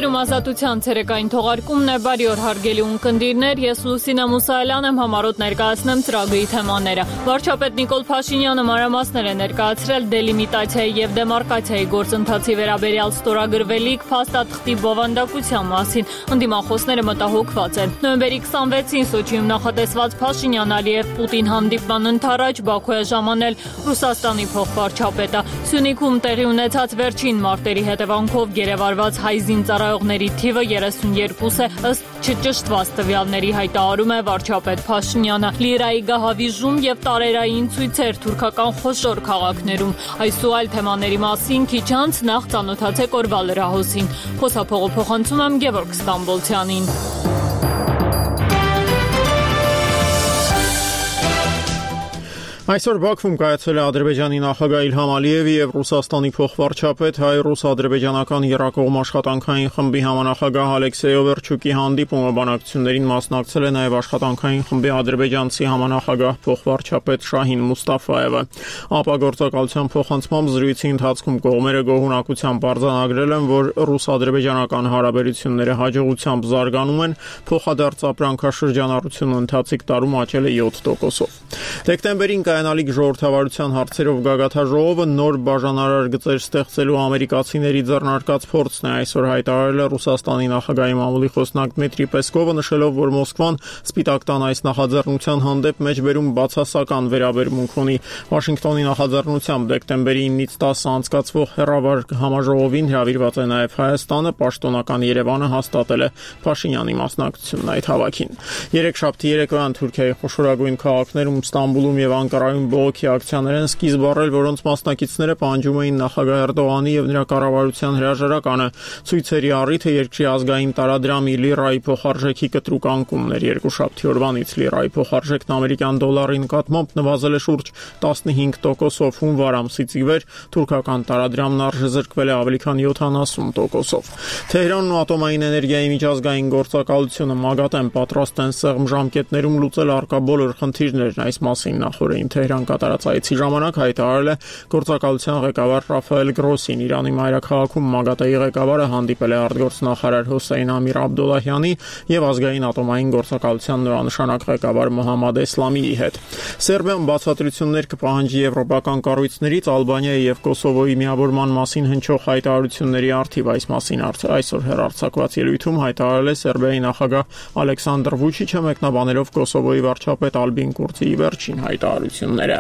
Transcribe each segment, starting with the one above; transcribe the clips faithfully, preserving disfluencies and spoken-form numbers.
Եթերում ազատության ցերեկային թողարկումն է, բարի օր հարգելի ունկնդիրներ, ես Լուսինե Մուսայելյան եմ, համառոտ ներկայացնեմ ծրագրի թեմաները։ Վարչապետ Նիկոլ Փաշինյանը մանրամասներ է ներկայացրել դելիմիտացիայի և դեմարկացիայի գործընթացի վերաբերյալ ստորագրվելիք փաստաթղթի բովանդակության մասին։ Ընդդիմախոսները մտահոգված են։ Նոյեմբերի քսանվեցին Սոչիում նախատեսված Փաշինյան-Ալիև-Պուտին հանդիպման ընդառաջ Բաքու է ժամանել Ռուսաստանի փոխվարչապետը։ Սյունիքում տեղի ունեցած վերջին մարտերի հետևանքով գերեվարված հայ զինծառայողների թիվը երեսունյոթ է, ըստ չճշտված տվյալների հայտարարում է վարչապետ Փաշինյանը։ Լիրայի գահավիժում եւ տարերային ցույցեր թուրքական խոշոր քաղաքներում։ Այս ու այլ թեմաների մասին քիչ անց նախ ծանոթացեք օրվա լրահոսին։ Խոսափողը փոխանցում եմ Գևորգ Ստամբոլցյանին։ Այսօր Բաքվում կայացել է Ադրբեջանի նախագահ Իլհամ Ալիևի եւ Ռուսաստանի փոխվարչապետ հայ-ռուս-ադրբեջանական եռակողմ աշխատանքային խմբի համանախագահ Ալեքսեյ Օվերչուկի հանդիպումը բանակցություններին մասնակցել է նաեւ աշխատանքային խմբի ադրբեջանցի համանախագահ փոխվարչապետ Շահին Մուստաֆաևը։ Ապագործակալության փոխանցմամբ զրույցի ընթացքում կողմերը գոհունակությամբ արձանագրել են, որ ռուս-ադրբեջանական հարաբերությունները հաջողությամբ զարգանում են, փոխադարձ ապրանքաշրջանառությունը ընթացիկ տարում աճել է յոթ տոկոսով։ Դեկտեմբերին կայանալիք ժողովրդավարության հարցերով գագաթաժողովը նոր բաժանարար գծեր ստեղծելու ամերիկացիների ձեռնարկած փորձն է այսօր հայտարարել է Ռուսաստանի նախագահի մամուլի խոսնակ Դմիտրի Պեսկովը, նշելով, որ Մոսկվան Սպիտակ տան այս նախաձեռնության հանդեպ մեջբերում բացասական վերաբերմունք ունի։ Վաշինգտոնի նախաձեռնությամբ դեկտեմբերի ինից տասը անցկացվող հեռավար համաժողովին հրավիրված է նաև Հայաստանը, պաշտոնական Երևանը հաստատել է Փաշինյանի մասնակցությունն այդ հավաքին։ Երեքշաբթի երեկոյան Թուրքիայի խոշորագույն քաղաքներում Ստամբուլում եւ Անկարայում բողոքի ակցիաներ են սկիզբ առել, որոնց մասնակիցները պահանջում էին նախագահ Էրդողանի եւ նրա կառավարության հրաժարականը։ Ցույցերի առիթը երկրի ազգային տարադրամի լիրայի փոխարժեքի կտրուկ անկումն էր։ Երկուշաբթի օրվանից լիրայի փոխարժեքն ամերիկյան դոլարի նկատմամբ նվազել է շուրջ տասնհինգ տոկոսով, հունվար ամսից ի վեր թուրքական տարադրամն արժեզրկվել է ավելի քան յոթանասուն տոկոսով։ Թեհրանն ու ատոմային էներգիայի միջազգային գործակալությունը ՄԱԳԱՏ-ն պատրաստ են սեղմ ժամկետներում լուծել առկա բոլոր խնդիրներն։ Այս մասին նախորդին Թեհրան կատարած այցի ժամանակ հայտարարել է գործակալության ղեկավար Ռաֆայել Գրոսին։ Իրանի մայրաքաղաքում ՄԱԳԱՏ-ի ղեկավարը հանդիպել է արտգործնախարար Հոսեյն Ամիր Աբդոլլահյանի եւ ազգային ատոմային գործակալության նորանշանակ ղեկավար Մոհամմադ Էսլամիի հետ։ Սերբիան բացատրություններ կպահանջի եվրոպական կառույցներից Ալբանիայի եւ Կոսովոյի միավորման մասին հնչող հայտարարությունների առթիվ։ Այս մասին այսօր հեռարձակված ելույթում հայտարարել է Սերբիայի նախագահ Ալեքսանդր Վուչիչը, մեկնաբանելով Կոսովոյի վարչապետ Ալբին Կուրտիի վերջին հայտարարությունները։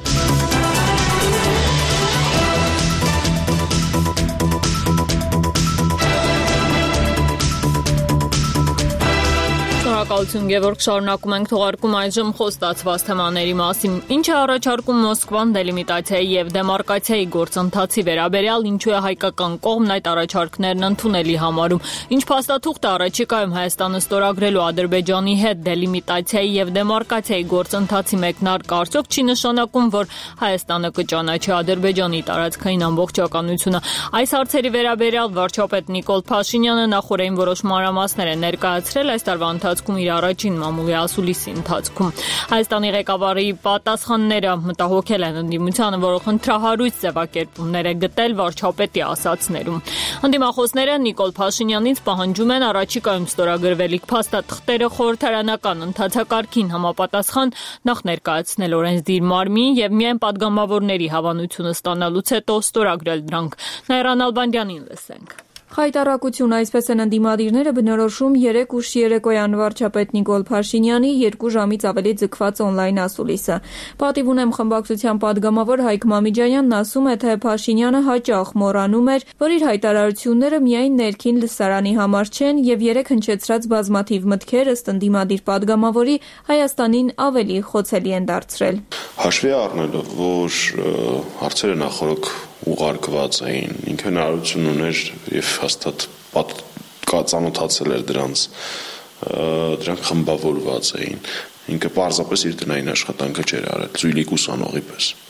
Շնորհակալություն Գևորգ, շարունակում ենք թողարկում այժմ խոստացված թեմաների մասին։ Ինչ է առաջարկում Մոսկվան դելիմիտացիայի եւ դեմարկացիայի գործընթացի վերաբերյալ, ինչու է հայկական կողմն այդ առաջարկներն ընդունելի համարում։ Ինչ փաստաթուղթ է առաջիկայում Հայաստանը ստորագրելու Ադրբեջանի հետ դելիմիտացիայի եւ դեմարկացիայի գործընթացի մեկնարկը արդյոք չի նշանակում, որ Հայաստանը կճանաչի Ադրբեջանի տարածքային ամբողջականությունը։ Այս հարցերի վերաբերյալ վարչապետ Նիկոլ Փաշինյանը նախորդին որոշ մանրամասներ է ներկայացրել այս տարվա ընթացքում իր առաջին մամուլի ասուլիսի ընթացքում։ Հայաստանի ղեկավարի պատասխանները մտահոգել են ընդդիմությանը, որը խնդրահարույց ձևակերպումներ է գտել վարչապետի ասացներում։ Ընդդիմախոսները Նիկոլ Փաշինյանից պահանջում են առաջիկայում ստորագրվելիք փաստաթղթերը խորհրդարանական ընթացակարգին համապատասխան նախ ներկայացնել օրենսդիր մարմին եւ միայն падգամավորների հավանությունը ստանալուց հետո ստորագրել դրանք։ Նաիրա Նալբանդյանին լսենք։ Խայտառակություն, այսպես են ընդդիմադիրները բնորոշում երեկ ուշ երեկոյան վարչապետ Նիկոլ Փաշինյանի երկու ժամից ավելի ձգված օնլայն ասուլիսը։ Պատիվ ունեմ խմբակցության падգամավոր Հայկ Մամիջանյանն ասում է, թե Փաշինյանը հաճախ մոռանում էր, որ իր հայտարարությունները միայն ներքին լսարանի համար չեն եւ երեկ հնչեցրած բազմաթիվ մտքեր ըստ ընդդիմադիր падգամավորի Հայաստանին ավելի խոցելի են դարձրել։ Հաշվի առնելով, որ հարցերը նախորդ ուղարկված էին, ինքը հնարավորություն ուներ եւ հաստատ ծանոթացել էր դրանց, դրանք խմբավորված էին, ինքը պարզապես իր տնային աշխատանքը չէր արել, ծույլիկ ուսանողի պես։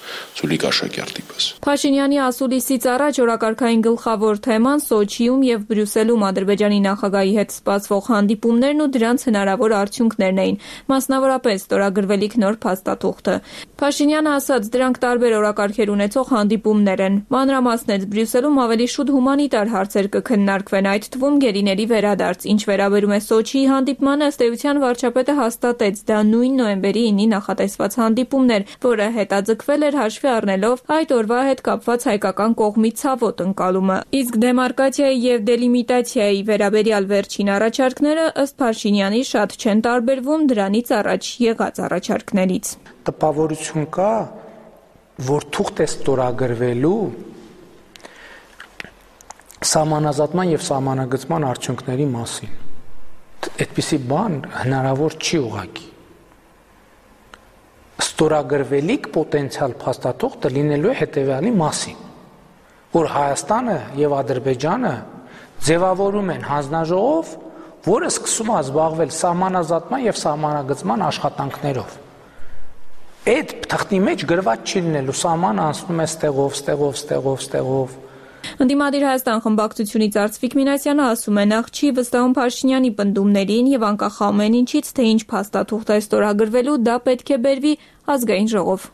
Զուլիկ աշակերտի պես։ Փաշինյանի ասուլիսից առաջ օրակարգային գլխավոր թեման Սոչիում եւ Բրյուսելում Ադրբեջանի նախագահի հետ սպասվող հանդիպումներն ու դրանց հնարավոր արդյունքներն էին, մասնավորապես ստորագրվելիք նոր փաստաթուղթը։ Փաշինյանը ասաց, դրանք տարբեր օրակարգեր ունեցող հանդիպումներ են։ Մանրամասնեց, Բրյուսելում ավելի շուտ հումանիտար հարցեր կքննարկվեն, այդ թվում գերիների վերադարձ։ Ինչ վերաբերում է Սոչիի հանդիպմանը, ըստ էության վարչապետը հաստատեց, դա նույն նոյեմբերի ինին նախատեսված հանդիպումն էր, որը հետաձգվել էր հաշվի առնելով այդ օրվա հետ կապված հայկական կողմի ցավոտ ընկալումը։ Իսկ դեմարկացիայի եւ դելիմիտացիայի վերաբերյալ վերջին առաջարկները ըստ Փաշինյանի շատ չեն տարբերվում դրանից առաջ եղած առաջարկներից։ Տպավորություն կա, որ թուղթ է ստորագրվելու սահմանազատման եւ սահմանագծման արդյունքների մասին։ Այդպիսի բան հնարավոր չի ուղղակի։ Ստորագրվելիք պոտենցիալ փաստաթուղթը լինելու է հետևյալի մասին, որ Հայաստանը եւ Ադրբեջանը ձևավորում են հանձնաժողով, որը սկսում է զբաղվել սահմանազատման եւ սահմանագծման աշխատանքներով։ Այդ թղթի մեջ գրված չի լինելու սահմանը անցնում է ստեղով, ստեղով, ստեղով, ստեղով։ Ընդդիմադիր Հայաստան խմբակցությունից Արծվիկ Մինասյանը ասում է, նախ չի վստահում Փաշինյանի պնդումներին եւ անկախ ամեն ինչից, թե ինչ փաստաթուղթ է ստորագրվելու, դա պետք է բերվի ազգային ժողով։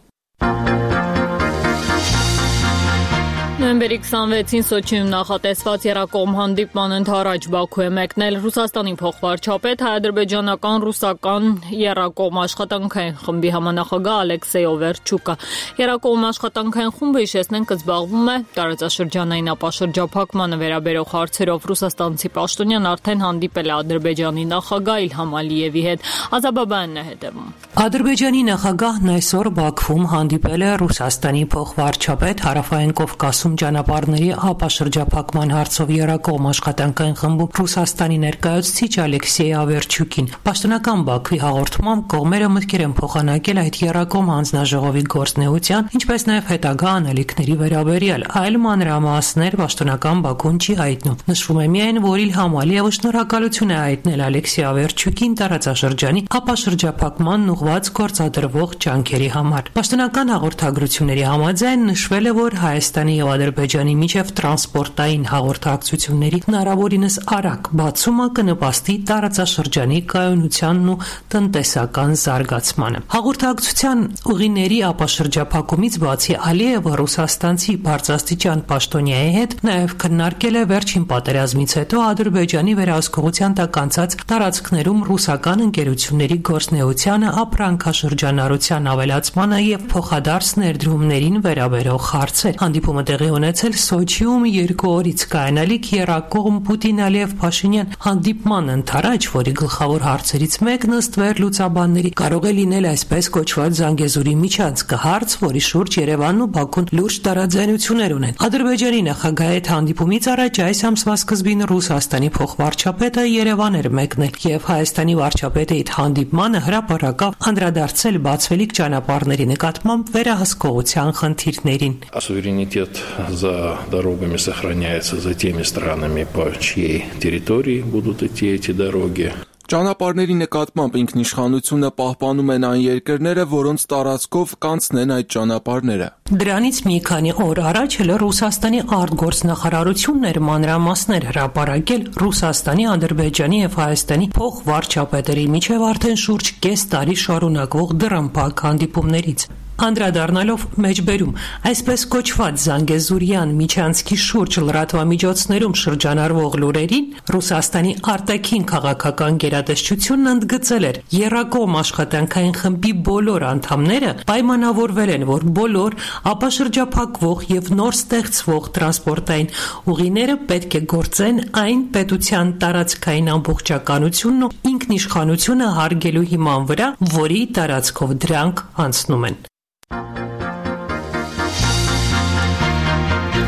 Նոյեմբերի քսանվեցին Սոչիում նախատեսված եռակողմ հանդիպման ընդառաջ Բաքու է մեկնել Ռուսաստանի փոխվարչապետ հայ-ադրբեջանական ռուսական եռակողմ աշխատանքային խմբի համանախագահ Ալեքսեյ Օվերչուկը։ Եռակողմ աշխատանքային խումբը հիշեցնենք զբաղվում է տարածաշրջանային ապաշրջափակմանը վերաբերող հարցերով։ Ռուսաստանցի պաշտոնյան արդեն հանդիպել է Ադրբեջանի նախագահ Իլհամ Ալիևի հետ։ Ազաբաբյանն է հետևում։ Ադրբեջանի նախագահն այսօր Բաքվում հանդիպել է Ռուսաստանի փոխվարչապետ Հարավային Կովկասում ճանապարհների ապաշրջափակման հարցով եռակողմ աշխատանքային խմբում Ռուսաստանի ներկայացուցիչ Ալեքսեյ Ավերչուկին։ Պաշտոնական Բաքվի հաղորդմամբ կողմերը մտքեր են փոխանակել այդ եռակողմ հանձնաժողովի գործնեության, ինչպես նաև հետագա անելիքների վերաբերյալ, այլ մանրամասներ պաշտոնական Բաքուն չի հայտնում։ Նշվում է միայն, որ Իլհամ Ալիևը շնորհակալություն է հայտնել Ալեքսեյ Ավերչուկին տարածաշրջանի ապաշրջափակման ուղղված գործադրվող ջանքերի համար։ Պաշտոնական հաղորդագրությունների համաձայն նշվել է, որ Հայաստանի եւ Ադրբեջանի միջև տրանսպորտային հաղորդակցությունների հնարավորինս արագ բացումը կնպաստի տարածաշրջանի կայունությանն ու տնտեսական զարգացմանը։ Հաղորդակցության ուղիների ապաշրջափակումից բացի Ալիևը ռուսաստանցի բարձրաստիճան պաշտոնյայի հետ նաև քննարկել է վերջին պատերազմից հետո Ադրբեջանի վերահսկողության տակ անցած տարածքներում ռուսական ընկերությունների գործնեությանը, ապրանքաշրջանառության ավելացմանը եւ փոխադարձ ներդրումներին վերաբերող հարցեր։ Հանդիպումը տեղի ունեցել Սոչիում երկու օրից կայանալիք եռակողմ Պուտին-Ալիև-Փաշինյան հանդիպման ընթരാճ, որի գլխավոր հարցերից մեկն ըստ վերլուծաբանների կարող է լինել այսպես կոչված Զանգեզուրի միջանցքը, հարց, որի շուրջ Երևանն ու Բաքուն լուրջ տարաձայնություններ ունեն։ Ադրբեջանի նախագահի հետ հանդիպումից առաջ այս ամսվա սկզբին Ռուսաստանի փոխվարչապետը Երևան էր մեկնել եւ Հայաստանի վարչապետի հետ հանդիպմանը հրապարակավ անդրադարձել բացվելիք ճանապարհների նկատմամբ վերահսկողության խնդիրներին։ Суверенитет за дорогами сохраняется за теми странами, по чьей территории будут идти эти дороги. Ճանապարհների նկատմամբ ինքնիշխանությունը պահպանում են այն երկրները, որոնց տարածքով կանցնեն այդ ճանապարհները։ Դրանից մի քանի օր առաջ էլ Ռուսաստանի արտգործնախարարությունն էր մանրամասներ հրապարակել Ռուսաստանի, Ադրբեջանի եւ Հայաստանի փոխվարչապետերի միջև արդեն շուրջ կես տարի շարունակվող դռնփակ հանդիպումներից։ Անդրադառնալով մեջբերում, այսպես կոչված Զանգեզուրյան միջանցքի շուրջ լրատվամիջոցներում շրջանառվող լուրերին, Ռուսաստանի արտաքին քաղաքական գերատեսչությունն ընդգծել էր, եռակողմ աշխատանքային խմբի բոլոր անդամները պայմանավորվել են, որ բոլոր ապաշրջափակվող եւ նոր ստեղծվող տրանսպորտային ուղիները պետք է գործեն այն պետության տարածքային ամբողջականությունն ու ինքնիշխանությունը հարգելու հիման վրա, որի տարածքով դրանք անցնում են։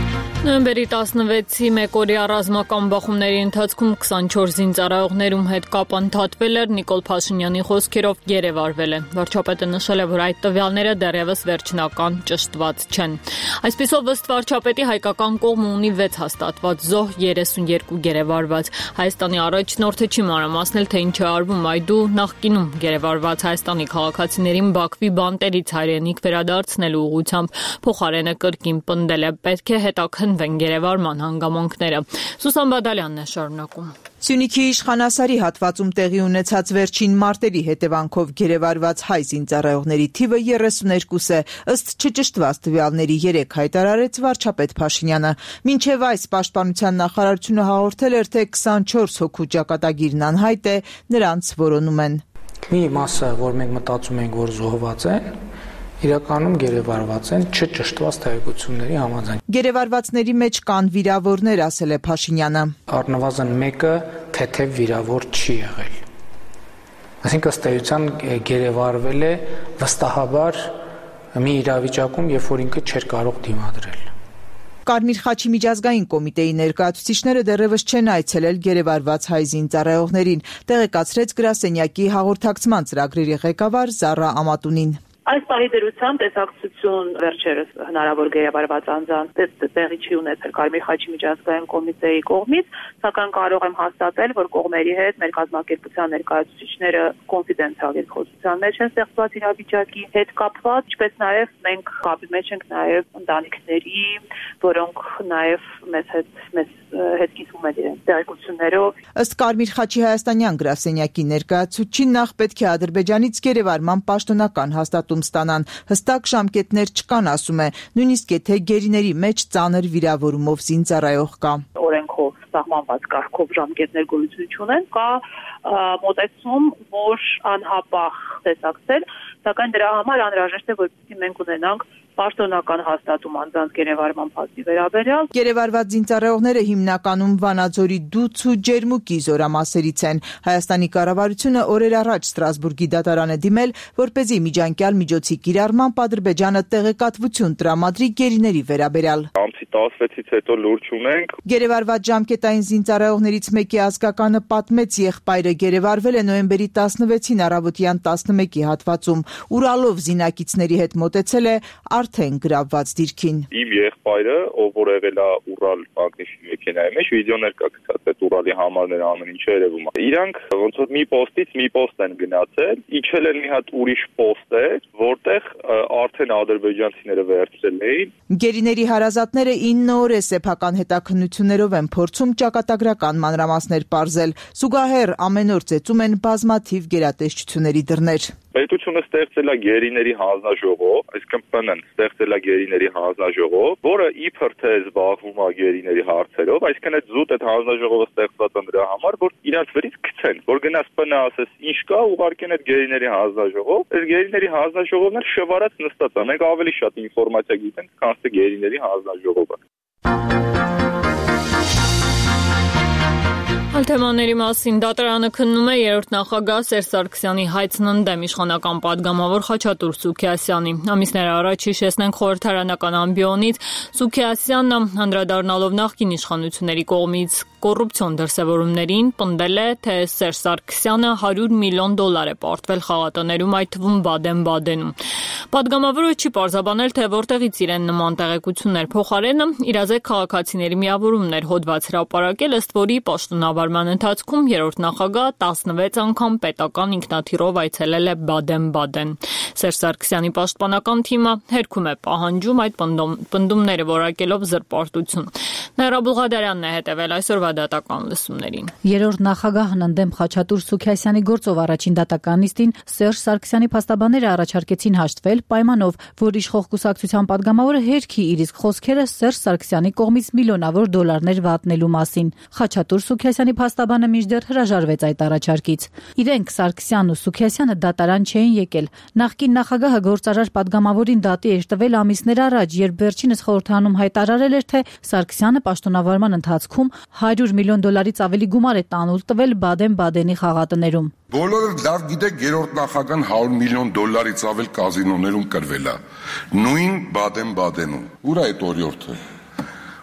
Նոյեմբերի տասնվեցի մեկօրյա ռազմական բախումների ընթացքում քսանչորս զինծառայողներում հետ կապ ընդհատվել էր Նիկոլ Փաշինյանի խոսքերով գերեվարվել է։ Վարչապետը նշել է, որ այդ տվյալները դեռևս վերջնական ճշտված չեն։ Այսպիսով ըստ վարչապետի հայկական կողմը ունի վեց հաստատված զոհ, երեսունյերկու գերեվարված։ Հայաստանի առաջնորդը չի մանրամասնել, թե ինչ է արվում այդու նախկինում գերեվարված Հայաստանի քաղաքացիներին Բաքվի բանտերից հայրենիք վերադարձնելու ուղղությամբ, փոխարենը կրկին պնդել է, պետք է հետաքննվեն գերեվարման հանգամանքները։ Սուսան Բադալյանն է շարունակում։ Սյունիքի իշխանասարի հատվածում տեղի ունեցած վերջին մարտերի հետևանքով գերեվարված հայ զինծառայողների թիվը երեսուներկուս է, ըստ չճշտված տվյալների երեք հայտարարեց վարչապետ Փաշինյանը։ Մինչև այս պաշտպանության նախարարությունը հաղորդել էր, թե քսանչորս հոգու ճակատագիրն անհայտ է, նրանց որոնում են։ Մի մասը, որ մենք մտածում ենք, որ զոհված են, իրականում գերեվարված են չճշտված տեղեկությունների համաձայն։ Գերեվարվածների մեջ կան վիրավորներ, ասել է Փաշինյանը։ Առնվազն մեկը թեթև վիրավոր չի եղել։ Այսինքն ըստ էության գերեվարվել է վստահաբար մի իրավիճակում, երբ որ ինքը չէր կարող դիմադրել։ Կարմիր խաչի միջազգային կոմիտեի ներկայացուցիչները դեռևս չեն այցելել գերեվարված հայ զինծառայողներին, տեղեկացրեց գրասենյակի հաղորդակցման ծրագրերի ղեկավար Զառա Ամատունին։ Այս պահի դրությամբ տեսակցություն վերջերս հնարավոր գերեվարված անձանց տեղի չի ունեցել Կարմիր խաչի միջազգային կոմիտեի կողմից, սակայն կարող եմ հաստատել, որ կողմերի հետ մեր կազմակերպության ներկայացուցիչները կոնֆիդենցիալ երկխոսության մեջ են ստեղծված իրավիճակի հետ կապված, ինչպես նաև մենք կապի մեջ ենք նաև ընտանիքների, որոնք նաև մեզ հետ մեզ հետ կիսվում են իրենց տեղեկություններով։ Ըստ Կարմիր խաչի հայաստանյան գրասենյակի ներկայացուցչին նախ պետք է Ադրբեջանից գերեվարման պաշտոնական հաստատում ստանան, հստակ ժամկետներ չկան, ասում է, նույնիսկ եթե գերիների մեջ ծանր վիրավորումով զինծառայող կա։ Օրենքով սահմանված կարգով ժամկետներ գոյություն չունեն, կա մոտեցում, որ անհապաղ տեսակցել, սակայն դրա համար անհրաժեշտ է, որպեսզի մենք ունենանք պաշտոնական հաստատում անձանց գերեվարման փաստի վերաբերյալ։ Գերեվարված զինծառայողները հիմնականում Վանաձորի Դուց ու Ջերմուկի զորամասերից են։ Հայաստանի կառավարությունը օրեր առաջ Ստրասբուրգի դատարան է դիմել, որպեսզի միջանկյալ միջոցի կիրառմամբ Ադրբեջանը տեղեկատվություն տրամադրի գերիների վերաբերյալ։ Ամսի տասնվեցից հետո լուրջ ունենք։ Գերեվարված ժամկետային զինծառայողներից մեկի ազգականը պատմեց, եղբայրը գերեվարվել է նոյեմբերի տասնվեցին առավոտյան տասնմեկի հատվածում։ Ուրալով զինակիցների հետ մոտեցել է արդեն գրավված դիրքին։ Իմ եղբայրը, ով որ եղել է Ուրալ մագնիսի մեքենայի մեջ, վիդեոներ կա գցած, այդ Ուրալի համարները ամեն ինչը երևում է։ Իրանք ոնց որ մի պոստից մի պոստ են գնացել, իջել են մի հատ ուրիշ պոստ էր, որտեղ արդեն ադրբեջանցիները վերցրել էին։ Գերիների հարազատները ինը օր է սեփական հետաքննություններով են փորձում ճակատագրական մանրամասներ պարզել։ Զուգահեռ ամեն օր ծեծում են բազմաթիվ գերատեսչությունների դռներ։ Պետությունը ստեղծել է գերիների հանձնաժողով, այսինքն ՊՆ-ն ստեղծել է գերիների հանձնաժողով, որը իբր թե զբաղվում է գերիների հարցերով, այսինքն այդ զուտ այդ հանձնաժողովը ստեղծված է դրա համար, որ իրաց վերից գցեն, որ գնաս ՊՆ-ը ասես ինչ կա, ուղարկեն այդ գերիների հանձնաժողով, այս գերիների հանձնաժողովն էլ շվարած նստած է, մենք ավելի շատ ինֆորմացիա գիտենք, քան թե գերիների հանձնաժողովը։ Այլ թեմաների մասին դատարանը քննում է երրորդ նախագահ Սերժ Սարգսյանի հայցն ընդդեմ իշխանական պատգամավոր Խաչատուր Սուքիասյանի։ Ամիսներ առաջ հիշեցնենք խորհրդարանական ամբիոնից Սուքիասյանը անդրադառնալով նախկին իշխանությունների կողմից կոռուպցիոն դրսևորումներին պնդել է, թե Սերժ Սարգսյանը հարյուր միլիոն դոլար է պարտվել խաղատներում, այդ թվում Բադեն-Բադենում։ Պատգամավորը չի պարզաբանել, թե որտեղից իրեն նման տեղեկություններ փոխարենը իրազեկ քաղաքացիների միավորումներ հոդված հրապարակել, ըստ որի պաշտոնավարման ընթացքում երրորդ նախագահ տասնվեց անգամ պետական ինքնաթիռով այցելել է Բադեն-Բադեն։ Սերժ Սարգսյանի պաշտպանական թիմը հերքում է պահանջում այդ պնդումները որակելով զրպարտություն։ Նաիրա Բուղադարյանն է հետևել այսօրվա դատական լսումներին։ Երրորդ նախագահն ընդդեմ Խաչատուր Սուքիասյանի գործով առաջին դատական նիստին Սերժ Սարգսյանի փաստաբանները առաջարկեցին հաշտվել պայմանով, որ իշխող կուսակցության պատգամավորը հերքի իր իսկ խոսքերը Սերժ Սարգսյանի կողմից միլիոնավոր դոլարներ վատնելու մասին։ Խաչատուր Սուքիասյանի փաստաբանը մինչդեռ հրաժարվեց այդ առաջարկից։ Իրենք Սարգսյանն ու Սուքիասյանը դատարան չէին եկել։ Նախկին նախագահը գործարար պատգամավորին դատի էր տվել ամիսներ առաջ, երբ վերջինս խորհրդանում հայտարարել էր, թե Սարգսյանը պաշտոնավարման ընթացքում հարյուր միլիոն դոլարից ավելի գումար է տանուլ տվել Բադեն-Բադենի խաղատներում։ Բոլորը լավ գիտեք, երրորդ նախագահան հարյուր միլիոն դոլարից ավել կազինոներում կրվել է։ Նույն Բադեն-Բադենում։ Ուր է այդ օրիորդը։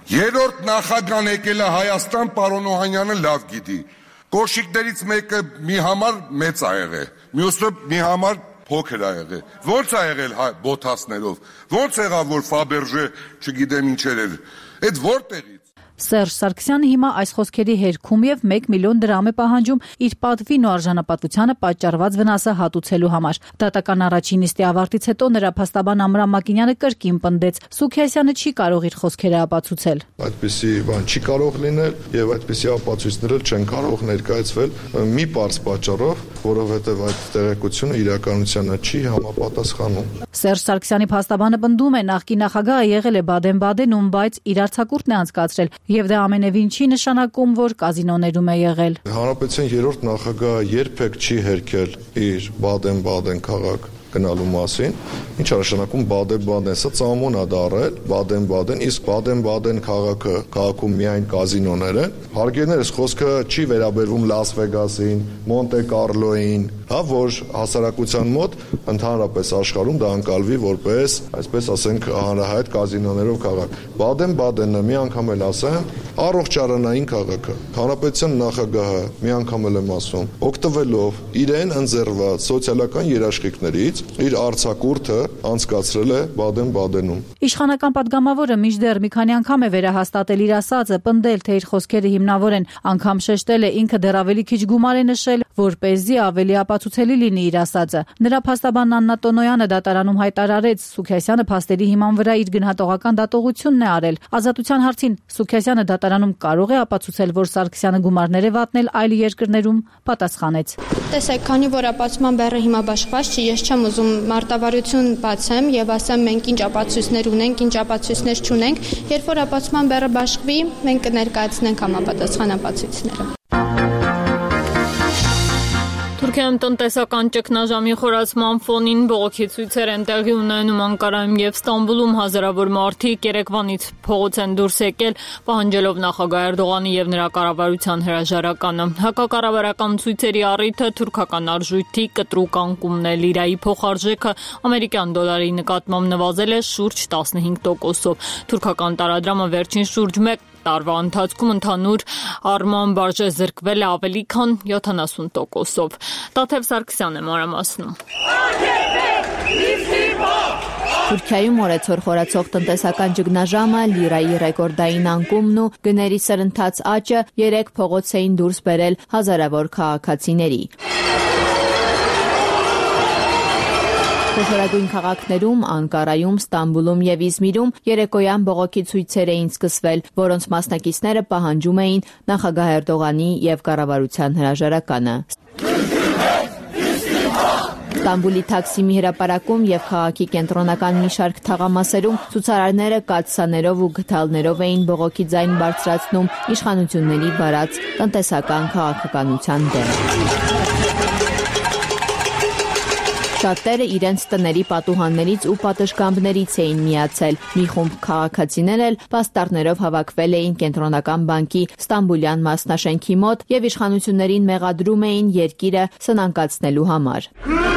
Երրորդ նախագահն եկել է Հայաստան, պարոն Օհանյանը լավ գիտի։ Կոշիկներից մեկը մի համար մեծ ա եղել, մյուսը մի համար փոքր ա եղել։ Ո՞նց ա եղել բոթասներով։ Ո՞նց եղավ որ Ֆաբերժե, չգիտեմ ինչեր էր։ Այդ որտեղից։ Սերժ Սարգսյանը հիմա այս խոսքերի հերքում եւ մեկ միլիոն դրամ է պահանջում իր պատվին ու արժանապատվությանը պատճառված վնասը հատուցելու համար։ Դատական առաջին նիստի ավարտից հետո նրա փաստաբան Ամրան Մակինյանը կրկին պնդեց. Սուքիասյանը չի կարող իր խոսքերը ապացուցել։ Այդպիսի բան չի կարող լինել եւ այդպիսի ապացույցներ չեն կարող ներկայացվել մի պարզ պատճառով, որովհետեւ այդ տեղեկությունը իրականությանը չի համապատասխանում։ Սերժ Սարգսյանի փաստաբանը պնդում է նախկին նախագահը եղել է Բադեն-Բադենում, բայց իր արձակուրդն է անցկացրել եւ դա ամենևին չի նշանակում, որ կազինոներում է եղել։ Հանրապետության երրորդ նախագահը երբեք չի հերքել իր Բադեն-Բադեն քաղաք գնալու մասին, ինչ նշանակում Բադեն-Բադեն, սա ծամոն է դարել, Բադեն-Բադեն, իսկ Բադեն-Բադեն քաղաքը, քաղաքում միայն կազինոներ են։ Հարգելներս, խոսքը չի վերաբերվում Լաս Վեգասին, Մոնտե Կարլոին, հա, որ հասարակության մոտ ընդհանրապես աշխարհում դա անցալվի որպես, այսպես ասենք, հանրահայտ կազինոներով քաղաք։ Բադեն-Բադենը մի անգամ էլ ասեմ, առողջարանային քաղաք է։ Հանրապետության նախագահը մի անգամ էլ եմ ասում, օգտվելով իրեն ընձեռված սոցիալական երաշխիքներից իր արձակուրդը անցկացրել է Բադեն-Բադենում։ Իշխանական падգամավորը մինչդեռ մի քանի անգամ է վերահաստատել իր ասածը, պնդել, թե իր խոսքերը հիմնավոր են, անգամ շեշտել է ինքը դեռ ավելի քիչ գումար է նշել, որպեսզի ավելի ապացուցելի լինի իր ասածը։ Նրա փաստաբան Աննա Տոնոյանը դատարանում հայտարարեց, Սուքիասյանը փաստերի հիման վրա իր գնահատողական դատողությունն է արել։ Ազատության հարցին Սուքիասյանը դատարանում կարող է ապացուցել, որ Սարգսյանը գումարներ է վատնել այլ երկրներում, պատասխանեց. Տեսեք, քանի որ ապացուցման բեռը հիմա բաշխված չի, ես չեմ ուզում մարտավարություն բացեմ եւ ասեմ մենք ինչ ապացույցներ ունենք, ինչ ապացույցներ չունենք, երբ որ ապացուցման բեռը բաշխվի, մենք կներկայացնենք համապատասխան ապացույցները։ Թուրքիայում տնտեսական ճգնաժամի խորացման ֆոնին բողոքի ցույցեր են տեղի ունենում Անկարայում եւ Ստամբուլում հազարավոր մարդիկ Երևանից փողոց են դուրս եկել, պահանջելով նախագահ Էրդողանի եւ նրա կառավարության հրաժարականը։ Հակակառավարական ցույցերի առիթը թուրքական արժույթի կտրուկ անկումն է, լիրայի փոխարժեքը ամերիկյան դոլարի նկատմամբ նվազել է շուրջ տասնհինգ տոկոսով։ Թուրքական տարադրամը վերջին շուրջ մեկ տարվա ընթացքում ընդհանուր առմամբ արժեզրկվել է ավելի քան յոթանասուն տոկոսով։ Տաթև Սարգսյանը մանրամասնում։ Թուրքիայում օրեցօր խորացող տնտեսական ճգնաժամը, լիրայի ռեկորդային անկումն ու գների սրընթաց աճը երեք փողոց էին դուրս բերել հազարավոր քաղաքացիների։ Խոշորագույն քաղաքներում, Անկարայում, Ստամբուլում եւ Իզմիրում երեկոյան բողոքի ցույցեր էին սկսվել, որոնց մասնակիցները պահանջում էին նախագահ Էրդողանի եւ կառավարության հրաժարականը։ Ստամբուլի Թաքսիմի հրապարակում եւ քաղաքի կենտրոնական մի շարք թաղամասերում ցուցարարները կաթսաներով ու գդալներով էին բողոքի ձայն բարձրացնում իշխանությունների վարած տնտեսական քաղաքականության դեմ։ Շատերը իրենց տների պատուհաններից ու պատշգամբներից էին միացել։ Մի խումբ քաղաքացիներ էլ պաստառներով հավաքվել էին Կենտրոնական բանկի Ստամբուլյան մասնաշենքի մոտ եւ իշխանություններին մեղադրում էին երկիրը սնանկացնելու համար։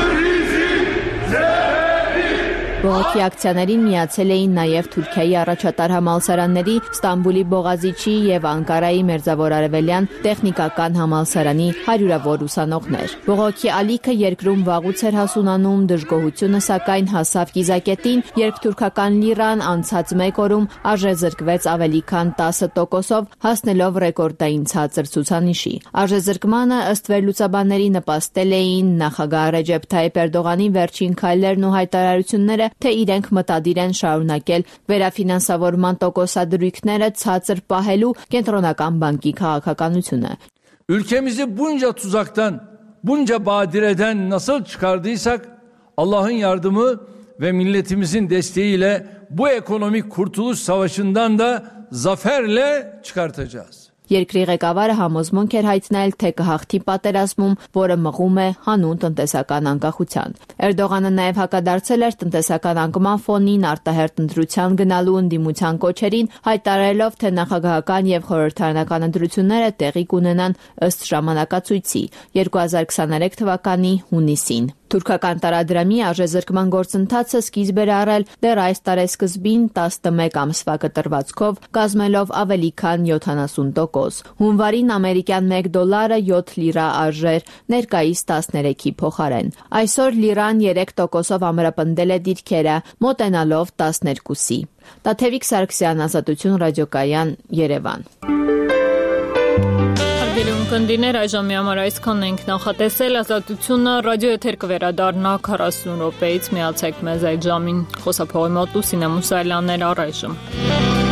Բողոքի ակցիաներին միացել էին նաև Թուրքիայի առաջատար համալսարանների, Ստամբուլի Բողազիչի եւ Անկարայի Մերձավոր Արևելյան տեխնիկական համալսարանի հարյուրավոր ուսանողներ։ Բողոքի ալիքը երկրում վաղուց էր հասունանում, դժգոհությունը սակայն հասավ կիզակետին, երբ թուրքական լիրան անցած մեկ օրում արժեզրկվեց ավելի քան տասը տոկոսով, հասնելով ռեկորդային ցածր ցուցանիշի։ Արժեզրկմանը ըստ վերլուծաբանների նպաստել էին նախագահ Ռեջեփ Թայիփ Էրդողանի վերջին քայլերն ու հայտարարությունները, թե իրենք մտադիր են շարունակել վերաֆինանսավորման տոկոսադրույքները ցածր պահելու Կենտրոնական բանկի քաղաքականությունը։ Ülkemizi bunca tuzaktan, bunca badireden nasıl çıkardıysak Allah'ın yardımı ve milletimizin desteğiyle bu ekonomik kurtuluş savaşından da zaferle çıkartacağız. Երկրի ղեկավարը համոզմունք էր հայտնել, թե կհաղթի պատերազմում, որը մղում է հանուն տնտեսական անկախության։ Էրդողանը նաև հակադարձել էր տնտեսական անկման ֆոնին արտահերթ ընտրության գնալու ընդդիմության կոչերին, հայտարարելով, թե նախագահական եւ խորհրդարանական ընտրությունները տեղի կունենան ըստ ժամանակացույցի երկու հազար քսաներեք թվականի հունիսին։ Թուրքական տարադրամի արժեզրկման գործընթացը սկիզբ էր առել դեռ այս տարեսկզբին տասնմեկ ամսվա կտրվածքով, կազմելով ավելի քան յոթանասուն տոկոս։ Հունվարին ամերիկյան մեկ դոլարը յոթ լիրա արժեր, ներկայիս տասներեքի փոխարեն։ Այսօր լիրան երեք տոկոսով ամրապնդել է դիրքերը, մոտենալով տասներկուսի։ Տաթևիկ Սարգսյան, Ազատություն ռադիոկայան, Երևան։ Կնդիներ այժմի համար այսքան ենք նախատեսել, Ազատությունը ռադիոեթեր կվերադառնա քառասուն րոպեից, միացեք մեզ այդ ժամին։ Խոսափողի մոտ Լուսինե Մուսայելյանն էր առայժմ։